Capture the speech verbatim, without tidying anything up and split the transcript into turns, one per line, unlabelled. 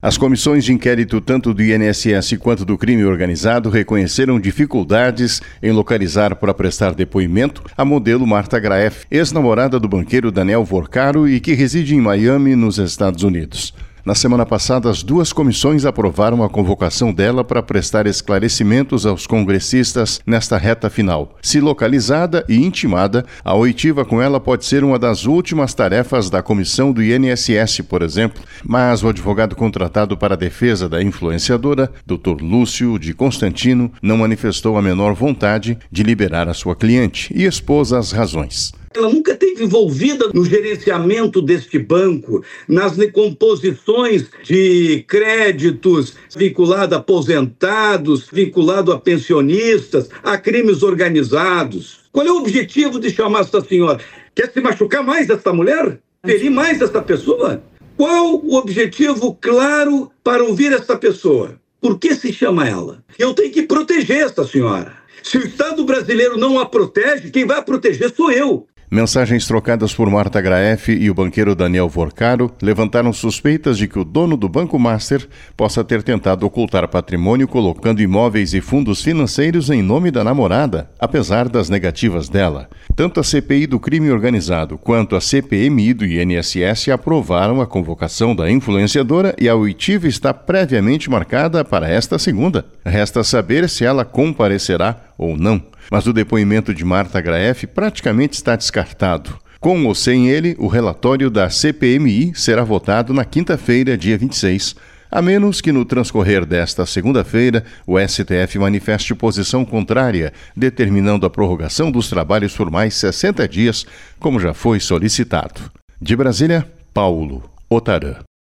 As comissões de inquérito tanto do I N S S quanto do crime organizado reconheceram dificuldades em localizar para prestar depoimento a modelo Marta Graeff, ex-namorada do banqueiro Daniel Vorcaro e que reside em Miami, nos Estados Unidos. Na semana passada, as duas comissões aprovaram a convocação dela para prestar esclarecimentos aos congressistas nesta reta final. Se localizada e intimada, a oitiva com ela pode ser uma das últimas tarefas da comissão do I N S S, por exemplo, mas o advogado contratado para a defesa da influenciadora, doutor Lúcio de Constantino, não manifestou a menor vontade de liberar a sua cliente e expôs as razões.
Ela nunca esteve envolvida no gerenciamento deste banco, nas recomposições de créditos vinculado a aposentados, vinculado a pensionistas, a crimes organizados. Qual é o objetivo de chamar essa senhora? Quer se machucar mais dessa mulher? Ferir mais essa pessoa? Qual o objetivo claro para ouvir essa pessoa? Por que se chama ela? Eu tenho que proteger essa senhora. Se o Estado brasileiro não a protege, quem vai a proteger sou eu.
Mensagens trocadas por Marta Graeff e o banqueiro Daniel Vorcaro levantaram suspeitas de que o dono do Banco Master possa ter tentado ocultar patrimônio colocando imóveis e fundos financeiros em nome da namorada, apesar das negativas dela. Tanto a C P I do crime organizado quanto a C P M I do I N S S aprovaram a convocação da influenciadora e a oitiva está previamente marcada para esta segunda. Resta saber se ela comparecerá ou não. Mas o depoimento de Marta Graeff praticamente está descartado. Com ou sem ele, o relatório da C P M I será votado na quinta-feira, dia vinte e seis, a menos que no transcorrer desta segunda-feira o S T F manifeste posição contrária, determinando a prorrogação dos trabalhos por mais sessenta dias, como já foi solicitado. De Brasília, Paulo Otarã.